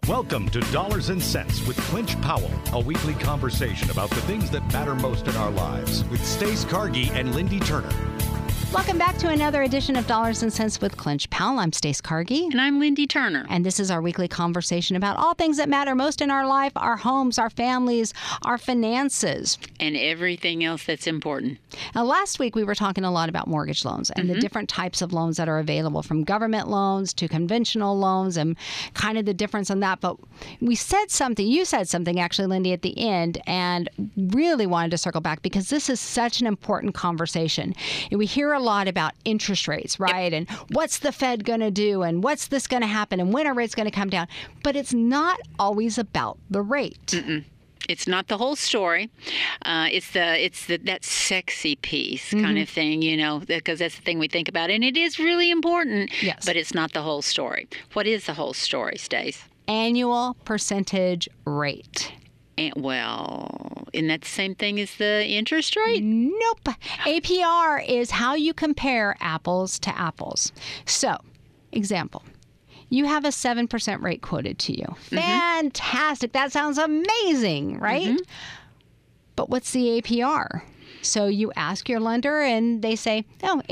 Welcome to Dollars and Cents with Clinch Powell, a weekly conversation about the things that matter most in our lives with Stace Cargie and Lindy Turner. Welcome back to another edition of Dollars and Cents with Clinch Powell. I'm Stace Cargie. And I'm Lindy Turner. And this is our weekly conversation about all things that matter most in our life, our homes, our families, our finances. And everything else that's important. Now, last week we were talking a lot about mortgage loans and the different types of loans that are available, from government loans to conventional loans, and kind of the difference in that. But we said something, you said something actually, Lindy, at the end, and really wanted to circle back because this is such an important conversation. And we hear a lot about interest rates, right? Yep. And what's the Fed going to do? And what's this going to happen? And when are rates going to come down? But it's not always about the rate. Mm-mm. It's not the whole story. It's that sexy piece kind of thing, you know, because that's the thing we think about. And it is really important, yes. But it's not the whole story. What is the whole story, Stace? Annual percentage rate. And, well, isn't that the same thing as the interest rate? Nope. APR is how you compare apples to apples. So, example. You have a 7% rate quoted to you. Fantastic. That sounds amazing, right? But what's the APR? So you ask your lender and they say,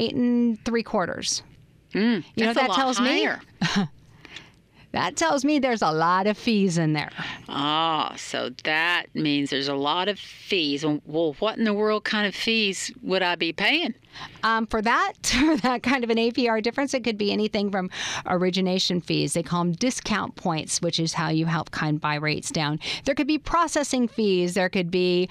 8.75%. You know what that tells me? That tells me there's a lot of fees in there. Ah, so that means there's a lot of fees. Well, what in the world kind of fees would I be paying? For that kind of an APR difference, it could be anything from origination fees. They call them discount points, which is how you help kind of buy rates down. There could be processing fees. There could be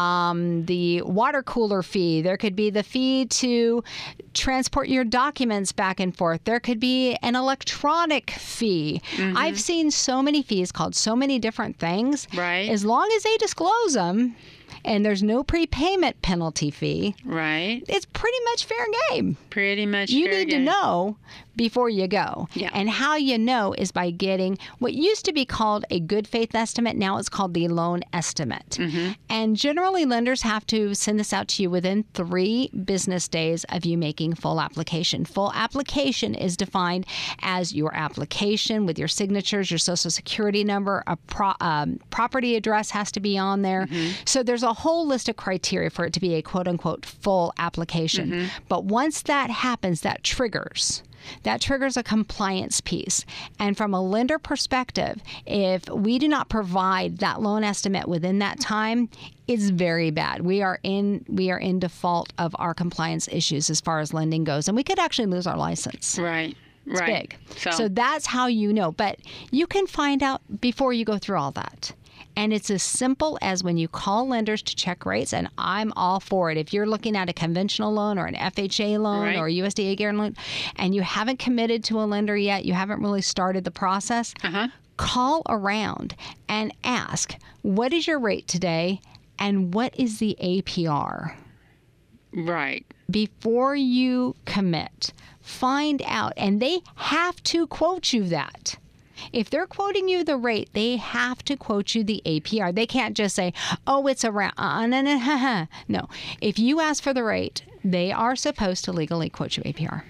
the water cooler fee. There could be the fee to transport your documents back and forth. There could be an electronic fee. I've seen so many fees called so many different things. Right. As long as they disclose them, and there's no prepayment penalty fee. Right. It's pretty much fair game. Pretty much you fair need game. to know before you go. Yeah. And how you know is by getting what used to be called a good faith estimate. Now it's called the loan estimate. And generally lenders have to send this out to you within 3 business days of you making full application. Full application is defined as your application with your signatures, your social security number, a property address has to be on there. So there's a whole list of criteria for it to be a quote unquote full application. But once that happens, that triggers a compliance piece. And from a lender perspective, if we do not provide that loan estimate within that time, it's very bad. We are in default of our compliance issues as far as lending goes, and we could actually lose our license. Right. It's right. big. So that's how you know. But you can find out before you go through all that. And it's as simple as when you call lenders to check rates, and I'm all for it. If you're looking at a conventional loan or an FHA loan or a USDA guaranteed loan, and you haven't committed to a lender yet, you haven't really started the process, call around and ask, what is your rate today and what is the APR? Right. Before you commit, find out. And they have to quote you that. If they're quoting you the rate, they have to quote you the APR. They can't just say, oh, it's around. No. If you ask for the rate, they are supposed to legally quote you APR.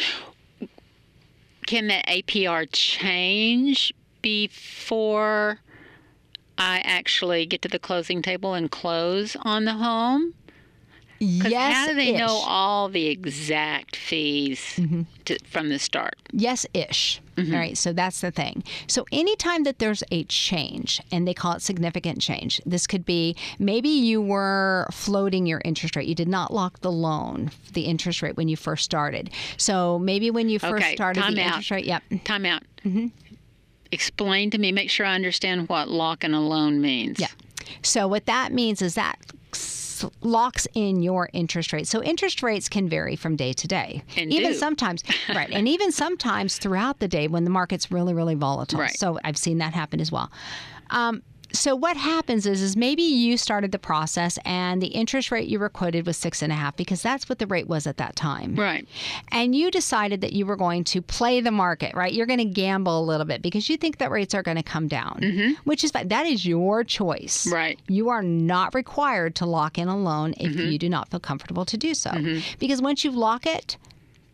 Can that APR change before I actually get to the closing table and close on the home? Yes. How do they know all the exact fees from the start? Yes-ish. All right. So that's the thing. So anytime that there's a change, and they call it significant change, this could be maybe you were floating your interest rate. You did not lock the loan, the interest rate when you first started. So maybe when you first started the interest rate. Yep. Time out. Explain to me, make sure I understand what locking a loan means. Yeah. So what that means is that locks in your interest rate. So interest rates can vary from day to day. And even do. sometimes, right. And even sometimes throughout the day when the market's really, really volatile. Right. So I've seen that happen as well. So what happens is maybe you started the process and the interest rate you were quoted was 6.5 because that's what the rate was at that time. Right. And you decided that you were going to play the market, right? You're going to gamble a little bit because you think that rates are going to come down, which is fine. That is your choice. Right. You are not required to lock in a loan if you do not feel comfortable to do so. Because once you lock it,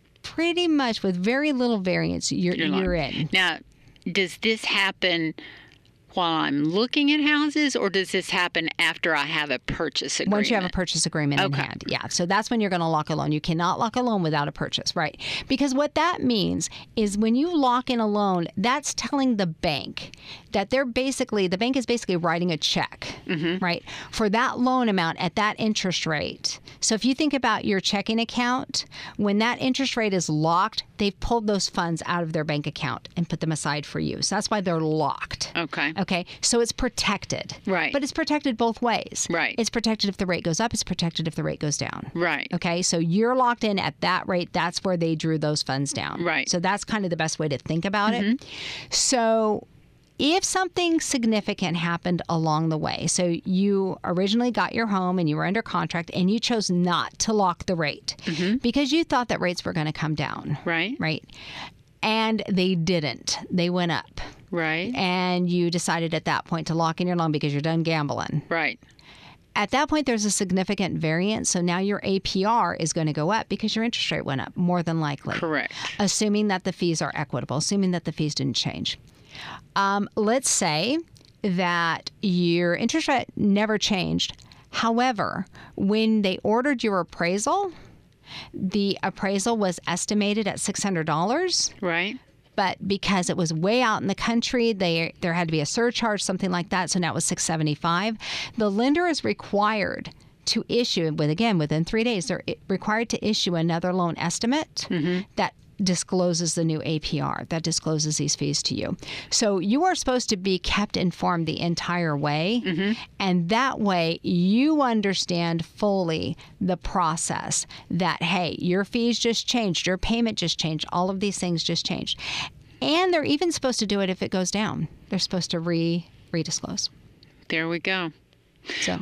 pretty much with very little variance, you're in. Now, does this happen while I'm looking at houses, or does this happen after I have a purchase agreement? Once you have a purchase agreement in hand. Yeah. So that's when you're going to lock a loan. You cannot lock a loan without a purchase, right? Because what that means is when you lock in a loan, that's telling the bank that the bank is basically writing a check, right, for that loan amount at that interest rate. So if you think about your checking account, when that interest rate is locked, they've pulled those funds out of their bank account and put them aside for you. So that's why they're locked. Okay. So it's protected. Right. But it's protected both ways. Right. It's protected if the rate goes up. It's protected if the rate goes down. Right. Okay. So you're locked in at that rate. That's where they drew those funds down. Right. So that's kind of the best way to think about it. So if something significant happened along the way, so you originally got your home and you were under contract and you chose not to lock the rate because you thought that rates were going to come down. Right. Right. And they didn't. They went up. Right. And you decided at that point to lock in your loan because you're done gambling. Right. At that point, there's a significant variance. So now your APR is going to go up because your interest rate went up, more than likely. Correct. Assuming that the fees are equitable, assuming that the fees didn't change. Let's say that your interest rate never changed. However, when they ordered your appraisal, the appraisal was estimated at $600. Right. But because it was way out in the country, there had to be a surcharge, something like that. So now it was $675. The lender is required to issue, within 3 days, they're required to issue another loan estimate that discloses the new APR, that discloses these fees to you. So you are supposed to be kept informed the entire way. And that way you understand fully the process that, hey, your fees just changed, your payment just changed, all of these things just changed. And they're even supposed to do it if it goes down. They're supposed to redisclose. There we go. So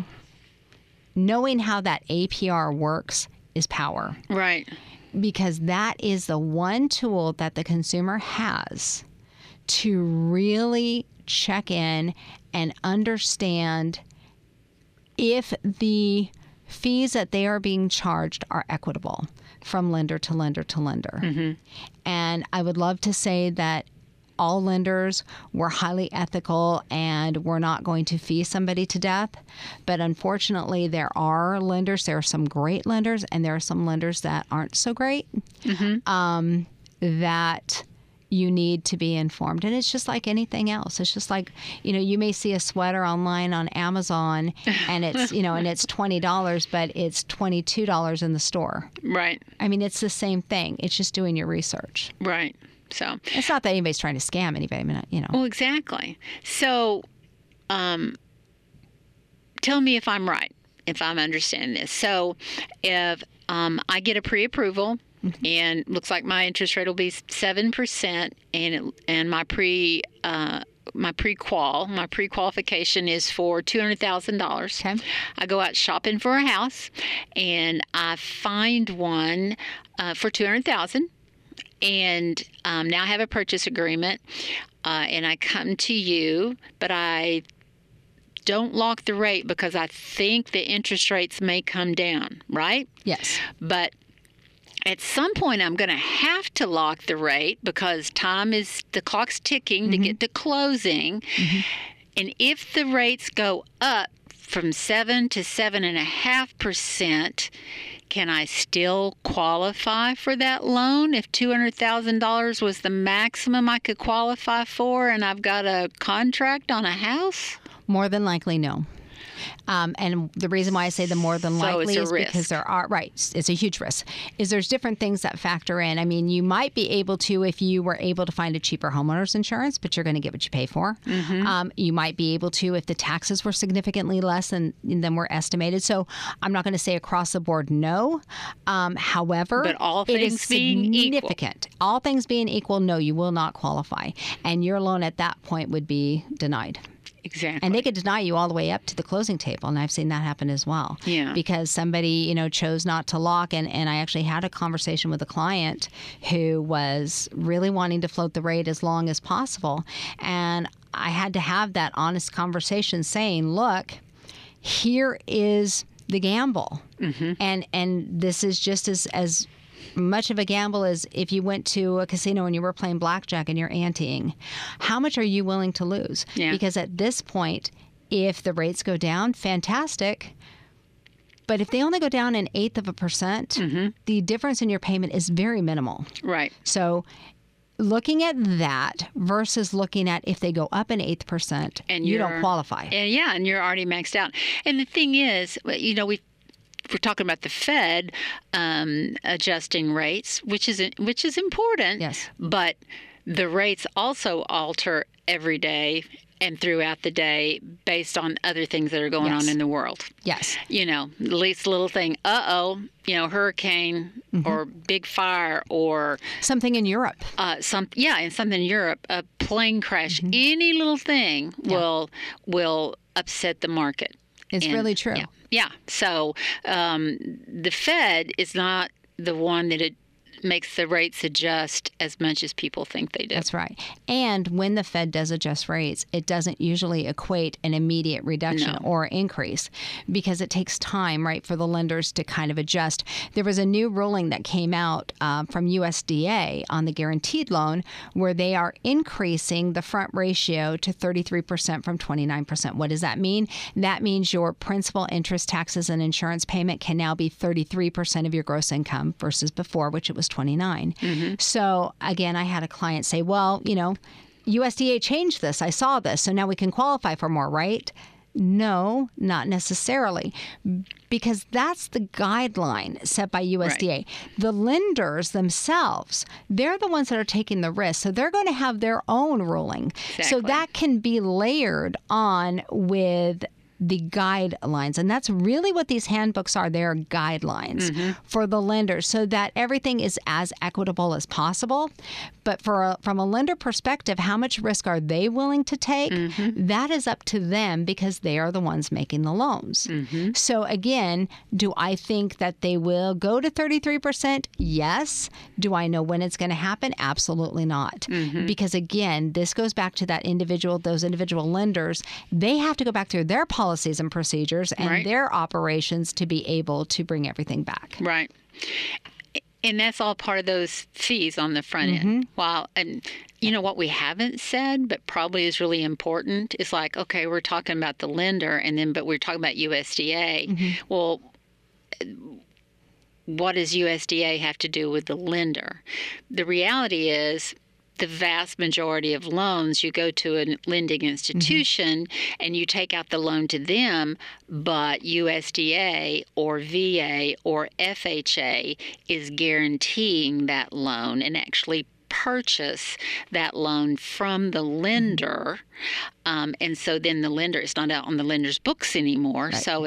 knowing how that APR works is power. Right. Because that is the one tool that the consumer has to really check in and understand if the fees that they are being charged are equitable from lender to lender to lender. And I would love to say that all lenders were highly ethical and we're not going to fee somebody to death. But unfortunately, there are some great lenders, and there are some lenders that aren't so great, that you need to be informed. And it's just like anything else. It's just like, you may see a sweater online on Amazon and it's, and it's $20, but it's $22 in the store. Right. I mean, it's the same thing. It's just doing your research. Right. So it's not that anybody's trying to scam anybody, Well, exactly. So, tell me if I'm right, if I'm understanding this. So, if I get a pre-approval, and looks like my interest rate will be 7%, and my pre-qualification is for $200,000. Okay. I go out shopping for a house, and I find one for $200,000. And now I have a purchase agreement, and I come to you, but I don't lock the rate because I think the interest rates may come down, right? Yes. But at some point, I'm going to have to lock the rate because the clock's ticking to get to closing. And if the rates go up from 7 to 7.5%, can I still qualify for that loan if $200,000 was the maximum I could qualify for and I've got a contract on a house? More than likely, no. And the reason why I say the more than likely is because there are, it's a huge risk, is there's different things that factor in. I mean, you might be able to if you were able to find a cheaper homeowner's insurance, but you're going to get what you pay for. You might be able to if the taxes were significantly less than were estimated. So I'm not going to say across the board no. However, but all it is things being significant. All things being equal, no, you will not qualify. And your loan at that point would be denied. Exactly. And they could deny you all the way up to the closing table, and I've seen that happen as well. Yeah. Because somebody, chose not to lock, and I actually had a conversation with a client who was really wanting to float the rate as long as possible, and I had to have that honest conversation saying, look, here is the gamble, and this is just as much of a gamble as if you went to a casino and you were playing blackjack and you're anteing. How much are you willing to lose? Yeah. Because at this point, if the rates go down, fantastic. But if they only go down 0.1%, the difference in your payment is very minimal. Right. So looking at that versus looking at if they go up 0.1%, and you don't qualify. And you're already maxed out. And the thing is, you know, we're talking about the Fed adjusting rates, which is important. Yes. But the rates also alter every day and throughout the day based on other things that are going on in the world. Yes. You know, the least little thing, hurricane or big fire or something in Europe. And something in Europe, a plane crash, any little thing will upset the market. It's really true. Yeah. So the Fed is not the one that it makes the rates adjust as much as people think they do. That's right. And when the Fed does adjust rates, it doesn't usually equate an immediate reduction or increase because it takes time, right, for the lenders to kind of adjust. There was a new ruling that came out from USDA on the guaranteed loan where they are increasing the front ratio to 33% from 29%. What does that mean? That means your principal, interest, taxes, and insurance payment can now be 33% of your gross income versus before, which it was 29. So again, I had a client say, well, you know, USDA changed this. I saw this. So now we can qualify for more, right? No, not necessarily, because that's the guideline set by USDA. Right. The lenders themselves, they're the ones that are taking the risk. So they're going to have their own ruling. Exactly. So that can be layered on with the guidelines. And that's really what these handbooks are. They're guidelines for the lenders so that everything is as equitable as possible. But from a lender perspective, how much risk are they willing to take? That is up to them because they are the ones making the loans. So again, do I think that they will go to 33%? Yes. Do I know when it's going to happen? Absolutely not. Because again, this goes back to those individual lenders. They have to go back through their policies and procedures and their operations to be able to bring everything back. Right. And that's all part of those fees on the front end. Wow. And you know what we haven't said, but probably is really important, is like, okay, we're talking about the lender, but we're talking about USDA. Well, what does USDA have to do with the lender? The reality is, the vast majority of loans, you go to a lending institution and you take out the loan to them, but USDA or VA or FHA is guaranteeing that loan and actually purchase that loan from the lender, and so then the lender is not out on the lender's books anymore. Right. So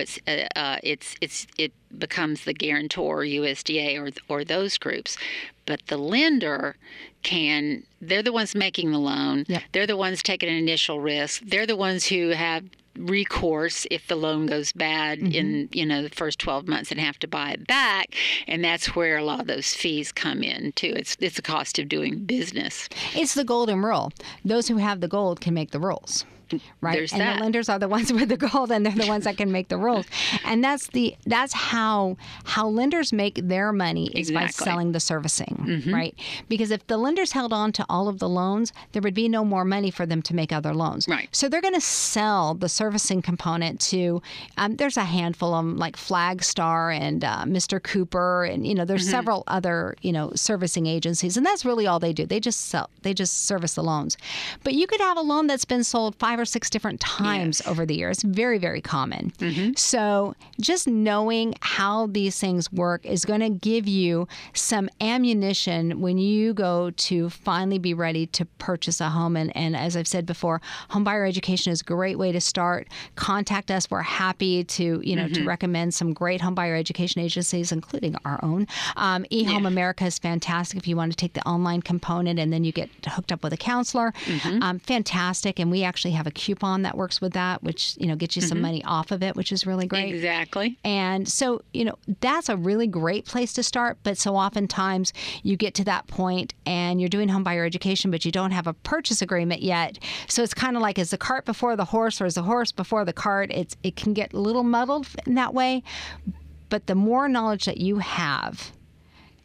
it becomes the guarantor, USDA, or those groups. But the lender they're the ones making the loan. Yep. They're the ones taking an initial risk. They're the ones who have recourse if the loan goes bad in the first 12 months and have to buy it back, and that's where a lot of those fees come in too. It's the cost of doing business. It's the golden rule. Those who have the gold can make the rules. Right. There's and that. The lenders are the ones with the gold, and they're the ones that can make the rules. And that's how lenders make their money is by selling the servicing, right? Because if the lenders held on to all of the loans, there would be no more money for them to make other loans. Right. So they're going to sell the servicing component to. There's a handful of them like Flagstar and Mr. Cooper, and there's several other servicing agencies, and that's really all they do. They just service the loans. But you could have a loan that's been sold 5 or 6 different times over the years. Very, very common. So just knowing how these things work is going to give you some ammunition when you go to finally be ready to purchase a home. And as I've said before, home buyer education is a great way to start. Contact us. We're happy to, to recommend some great home buyer education agencies, including our own. eHome America is fantastic if you want to take the online component and then you get hooked up with a counselor. Fantastic. And we actually have a coupon that works with that, which, gets you some money off of it, which is really great. Exactly. And so, that's a really great place to start. But so oftentimes you get to that point and you're doing home buyer education, but you don't have a purchase agreement yet. So it's kind of like, is the cart before the horse or is the horse before the cart? It can get a little muddled in that way. But the more knowledge that you have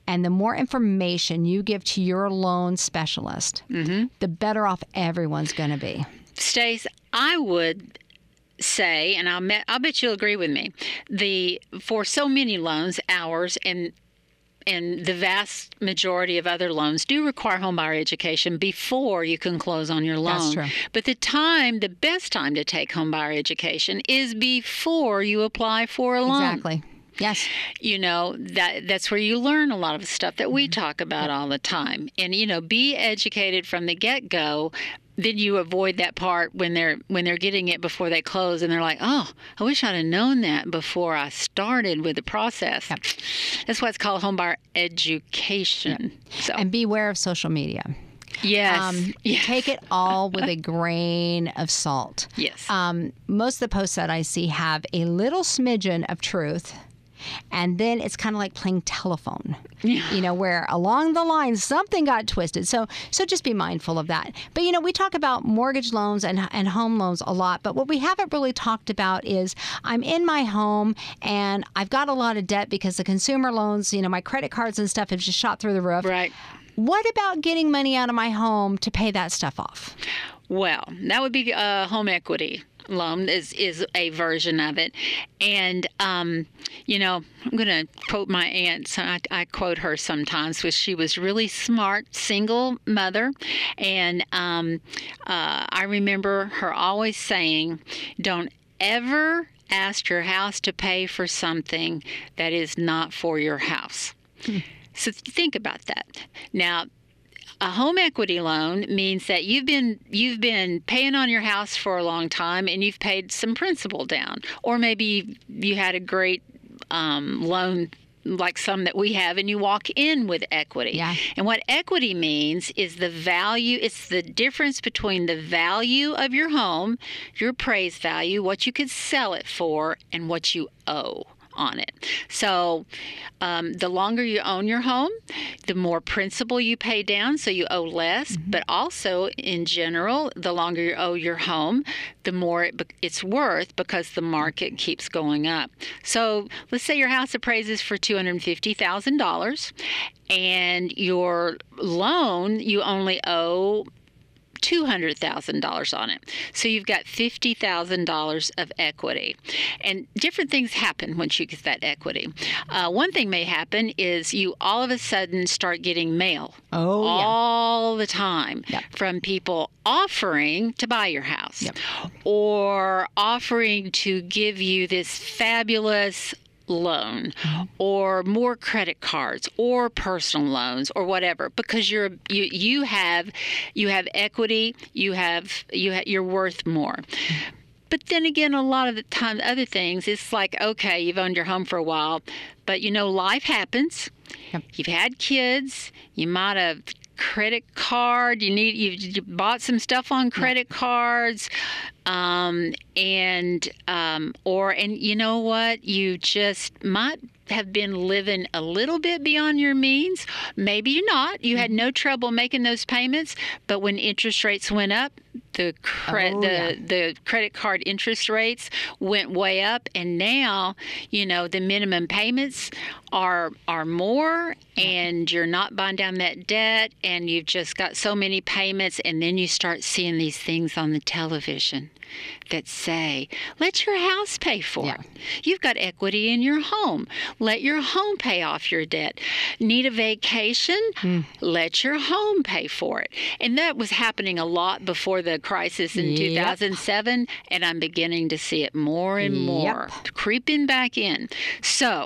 And the more information you give to your loan specialist, the better off everyone's going to be. Stace, I would say, and I'll bet you'll agree with me, for so many loans, ours and the vast majority of other loans do require homebuyer education before you can close on your loan. That's true. But the best time to take homebuyer education is before you apply for a loan. Exactly. Yes. You know, that's where you learn a lot of the stuff that we talk about all the time. And, you know, be educated from the get-go. Then you avoid that part when they're getting it before they close, and they're like, "Oh, I wish I'd have known that before I started with the process." Yep. That's why it's called homebuyer education. Yep. So, and beware of social media. Yes. Take it all with a grain of salt. Yes. Most of the posts that I see have a little smidgen of truth. And then it's kind of like playing telephone, you know, where along the line something got twisted. So just be mindful of that. But, you know, we talk about mortgage loans and home loans a lot. But what we haven't really talked about is I'm in my home and I've got a lot of debt because the consumer loans, you know, my credit cards and stuff have just shot through the roof. Right. What about getting money out of my home to pay that stuff off? Well, that would be home equity loan is a version of it. And, you know, I'm going to quote my aunt. So I quote her sometimes, because she was really smart, single mother. And I remember her always saying, don't ever ask your house to pay for something that is not for your house. So think about that. Now, a home equity loan means that you've been paying on your house for a long time, and you've paid some principal down, or maybe you had a great loan like some that we have, and you walk in with equity. Yeah. And what equity means is the value. It's the difference between the value of your home, your appraised value, what you could sell it for, and what you owe on it. So the longer you own your home, the more principal you pay down, so you owe less. But also, in general, the longer you owe your home, the more it's worth, because the market keeps going up. So let's say your house appraises for $250,000, and your loan, you only owe $200,000 on it. So you've got $50,000 of equity. And different things happen once you get that equity. One thing may happen is you all of a sudden start getting mail all the time from people offering to buy your house, or offering to give you this fabulous loan, or more credit cards, or personal loans, or whatever, because you have equity, you're worth more. But then again, a lot of the time, other things, it's like, okay, you've owned your home for a while, but you know, life happens. You've had kids. You might have credit card. You bought some stuff on credit cards, and you know what? You just might have been living a little bit beyond your means. Maybe you're not. You had no trouble making those payments, but when interest rates went up, the credit card interest rates went way up, and now, you know, the minimum payments are more, and you're not buying down that debt, and you've just got so many payments. And then you start seeing these things on the television that say, let your house pay for it. You've got equity in your home. Let your home pay off your debt. Need a vacation? Let your home pay for it. And that was happening a lot before the crisis in 2007, and I'm beginning to see it more and more creeping back in. So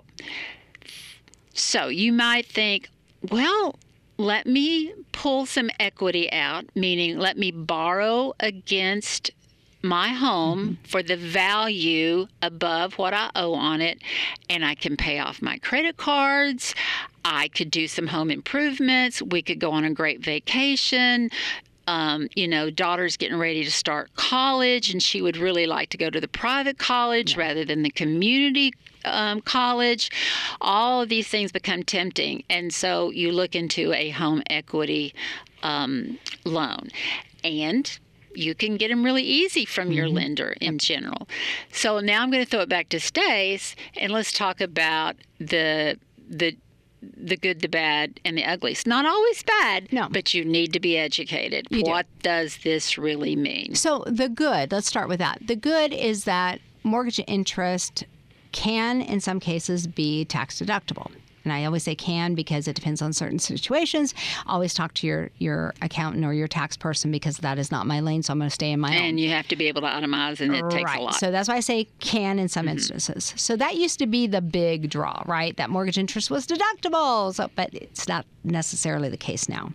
you might think, well, let me pull some equity out, meaning let me borrow against my home for the value above what I owe on it, and I can pay off my credit cards. I could do some home improvements. We could go on a great vacation. You know, daughter's getting ready to start college, and she would really like to go to the private college rather than the community college. All of these things become tempting, and so you look into a home equity loan, and you can get them really easy from your lender in general. So now I'm going to throw it back to Stace, and let's talk about the the good, the bad, and the ugly. It's not always bad, No. but you need to be educated. What does this really mean? So the good, let's start with that. The good is that mortgage interest can, in some cases, be tax deductible. And I always say can because it depends on certain situations. Always talk to your accountant or your tax person because that is not my lane, so I'm going to stay in my own. And you have to be able to itemize, and it takes a lot. So that's why I say can in some instances. So that used to be the big draw, right? That mortgage interest was deductible, but it's not necessarily the case now.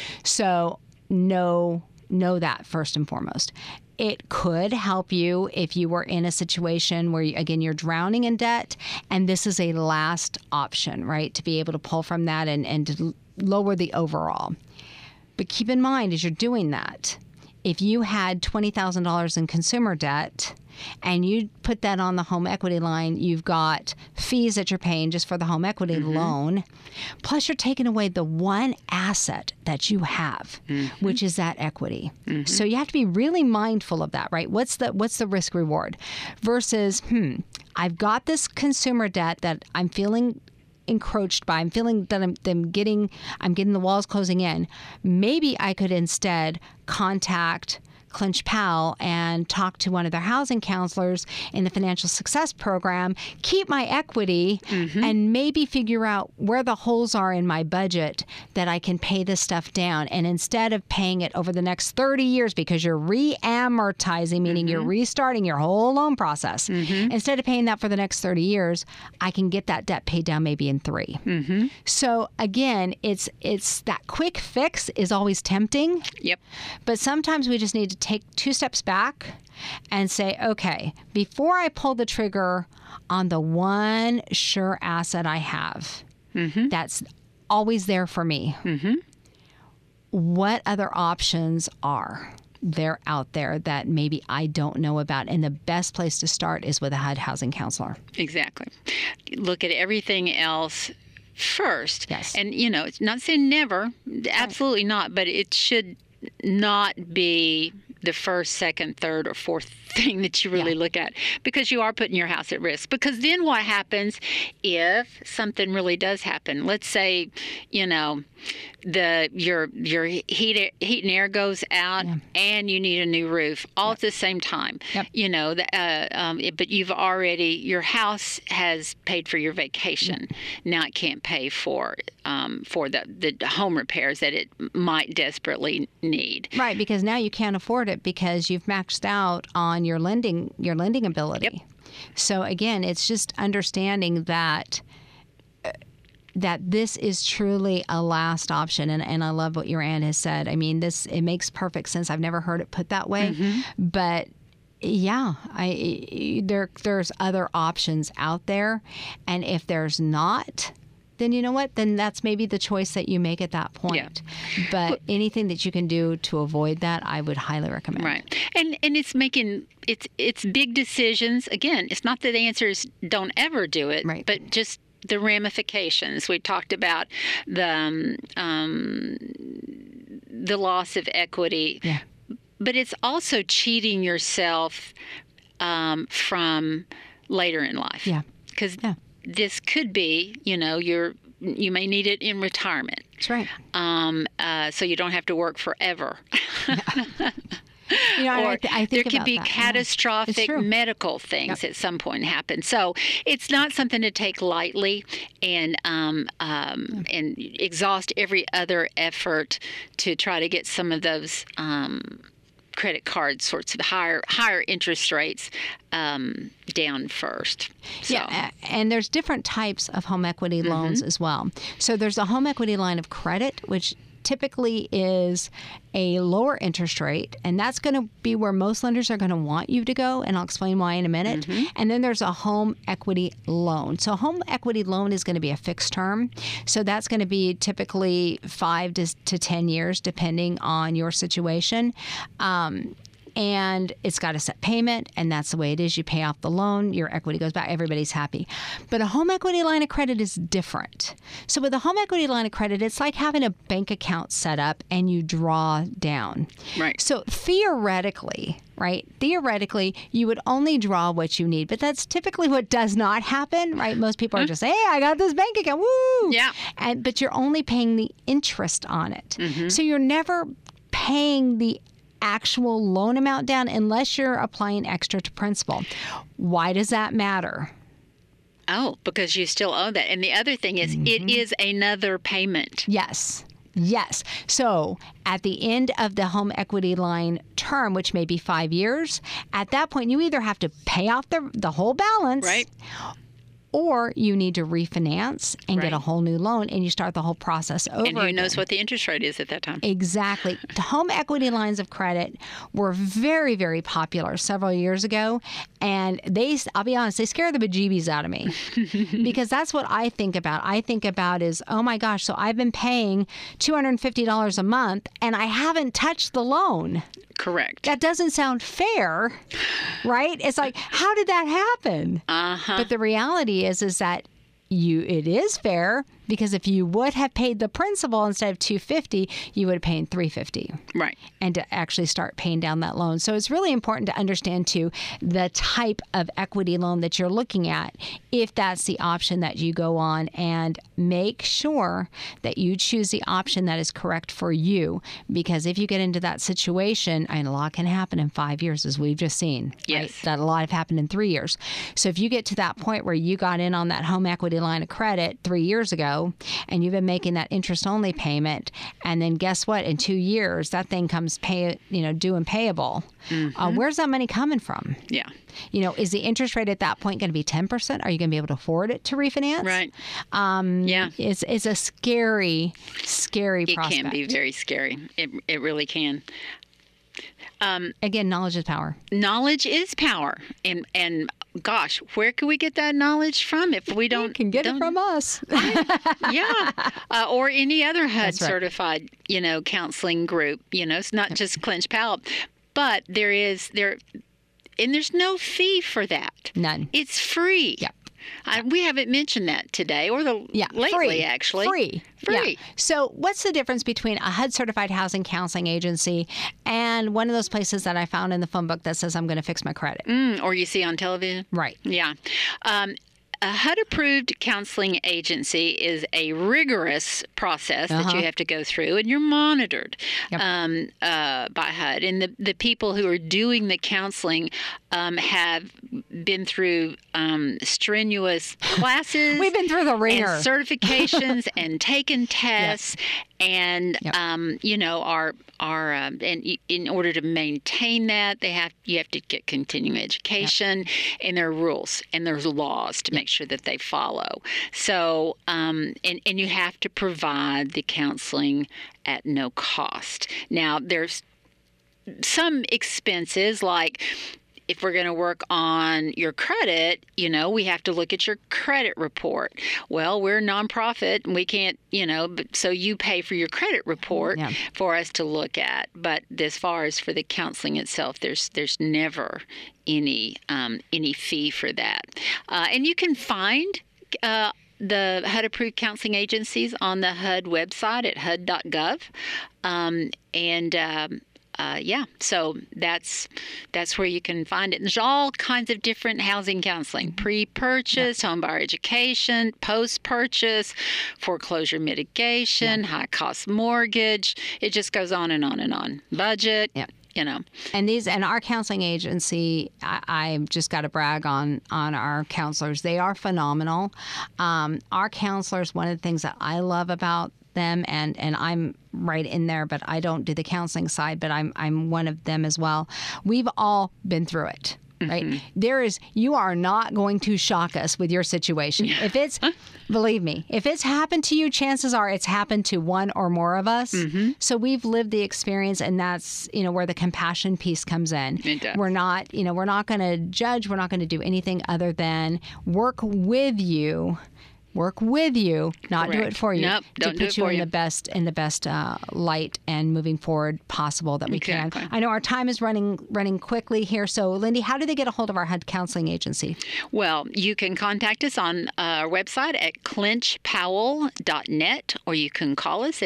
So know that first and foremost. It could help you if you were in a situation where, you're drowning in debt, and this is a last option, right, to be able to pull from that and to lower the overall. But keep in mind, as you're doing that, if you had $20,000 in consumer debt and you put that on the home equity line, you've got fees that you're paying just for the home equity loan, plus you're taking away the one asset that you have, which is that equity. So you have to be really mindful of that, right? What's the risk reward versus, I've got this consumer debt that I'm feeling encroached by. I'm feeling that I'm getting the walls closing in. Maybe I could instead contact Clinch Powell and talk to one of their housing counselors in the financial success program, keep my equity, and maybe figure out where the holes are in my budget that I can pay this stuff down. And instead of paying it over the next 30 years, because you're re-amortizing, meaning you're restarting your whole loan process, instead of paying that for the next 30 years, I can get that debt paid down maybe in 3. So again, it's that quick fix is always tempting. Yep. But sometimes we just need to take 2 steps back and say, okay, before I pull the trigger on the one sure asset I have, that's always there for me, what other options are there out there that maybe I don't know about? And the best place to start is with a HUD housing counselor. Exactly. Look at everything else first. Yes. And, it's not saying never, absolutely not, but it should not be the first, second, third, or fourth thing that you really look at, because you are putting your house at risk. Because then what happens if something really does happen? Let's say, your heat and air goes out and you need a new roof all at the same time. But your house has paid for your vacation. Now it can't pay for the home repairs that it might desperately need. Right, because now you can't afford it because you've maxed out on your lending ability. Yep. So again, it's just understanding that this is truly a last option. And I love what your aunt has said. I mean, it makes perfect sense. I've never heard it put that way. But yeah, there's other options out there. And if there's not, then you know what? Then that's maybe the choice that you make at that point. Yeah. But anything that you can do to avoid that, I would highly recommend. Right. And it's big decisions. Again, it's not that the answer is don't ever do it, right, but just the ramifications. We talked about the loss of equity. Yeah. But it's also cheating yourself from later in life. Yeah. Because this could be, you may need it in retirement. That's right. So you don't have to work forever. I think there could be that. catastrophic medical things at some point happen. So it's not something to take lightly and exhaust every other effort to try to get some of those credit card sorts of higher interest rates down first. So. Yeah, and there's different types of home equity loans as well. So there's a home equity line of credit, which typically is a lower interest rate, and that's going to be where most lenders are going to want you to go, and I'll explain why in a minute. And then there's a home equity loan. So a home equity loan is going to be a fixed term. So that's going to be typically 5 to 10 years, depending on your situation. and it's got a set payment, and that's the way it is. You pay off the loan, your equity goes back, everybody's happy. But a home equity line of credit is different. So with a home equity line of credit, it's like having a bank account set up and you draw down. Right. So theoretically, you would only draw what you need, but that's typically what does not happen, right? Most people are just, hey, I got this bank account, woo! Yeah. But you're only paying the interest on it. So you're never paying the actual loan amount down unless you're applying extra to principal. Why does that matter? Oh, because you still owe that. And the other thing is, it is another payment. Yes. So at the end of the home equity line term, which may be 5 years, at that point you either have to pay off the whole balance, right, or you need to refinance and get a whole new loan, and you start the whole process over And who again. knows what the interest rate is at that time? Exactly. The home equity lines of credit were very, very popular several years ago, and I'll be honest, they scare the bejeebies out of me because that's what I think about. I think about is, oh my gosh, so I've been paying $250 a month and I haven't touched the loan. Correct. That doesn't sound fair, right? It's like, how did that happen? But the reality is that it is fair, because if you would have paid the principal instead of $250, you would have paid $350. Right. And to actually start paying down that loan. So it's really important to understand, too, the type of equity loan that you're looking at, if that's the option that you go on, and make sure that you choose the option that is correct for you. Because if you get into that situation, and a lot can happen in 5 years, as we've just seen. Yes. Right? That a lot have happened in 3 years. So if you get to that point where you got in on that home equity line of credit 3 years ago, and you've been making that interest-only payment, and then guess what? In 2 years, that thing comes due and payable. Where's that money coming from? Yeah. Is the interest rate at that point going to be 10%? Are you going to be able to afford it to refinance? Right. Yeah. It's a scary prospect. It can be very scary. It really can. Again, knowledge is power. Knowledge is power, and gosh, where can we get that knowledge from if we don't? You can get it from us. Yeah, or any other HUD That's right. certified, counseling group. It's not just Clinch Powell, but there's no fee for that. None. It's free. Yep. We haven't mentioned that today or lately, free. actually. Free. Free. Yeah. So what's the difference between a HUD-certified housing counseling agency and one of those places that I found in the phone book that says, I'm going to fix my credit? Or you see on television? Right. Yeah. A HUD-approved counseling agency is a rigorous process that you have to go through, and you're monitored by HUD. And the people who are doing the counseling have been through strenuous classes. We've been through the ringer. And certifications and taken tests. And and in order to maintain that, you have to get continuing education, and there are rules and there's laws to make sure that they follow. So and you have to provide the counseling at no cost. Now there's some expenses, like if we're going to work on your credit, we have to look at your credit report. Well, we're a nonprofit and we can't, so you pay for your credit report for us to look at. But as far as for the counseling itself, there's never any fee for that. And you can find the HUD-approved counseling agencies on the HUD website at hud.gov. So that's where you can find it. And there's all kinds of different housing counseling: pre-purchase, homebuyer education, post-purchase, foreclosure mitigation, high-cost mortgage. It just goes on and on and on. Budget. And our counseling agency, I just got to brag on our counselors. They are phenomenal. Our counselors, one of the things that I love about them, and I'm right in there, but I don't do the counseling side, but I'm one of them as well. We've all been through it. Right? You are not going to shock us with your situation. If it's, believe me, if it's happened to you, chances are it's happened to one or more of us. So we've lived the experience, and that's, where the compassion piece comes in. It does. We're not going to judge. We're not going to do anything other than work with you work with you, not do Correct. it for you. Nope, don't to do put it you for in you. the best light and moving forward possible that we Exactly. can. I know our time is running quickly here. So, Lindy, how do they get a hold of our HUD counseling agency? Well, you can contact us on our website at clinchpowell.net, or you can call us at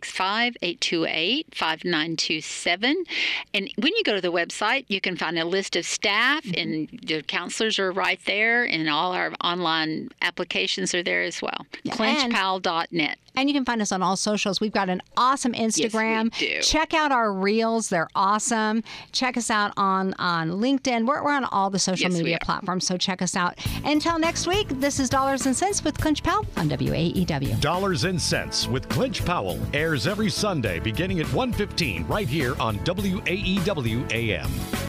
865-828-5927. And when you go to the website, you can find a list of staff, and the counselors are right there, and all our online applications are there as well. clinchpowell.net. And you can find us on all socials. We've got an awesome Instagram. Yes, we do. Check out our reels. They're awesome. Check us out on LinkedIn. We're on all the social Yes, we media are. platforms, so check us out. Until next week, this is Dollars and Cents with Clinch Powell on WAEW. Dollars and Cents with Clinch Powell airs every Sunday beginning at 1:15 right here on WAEW AM.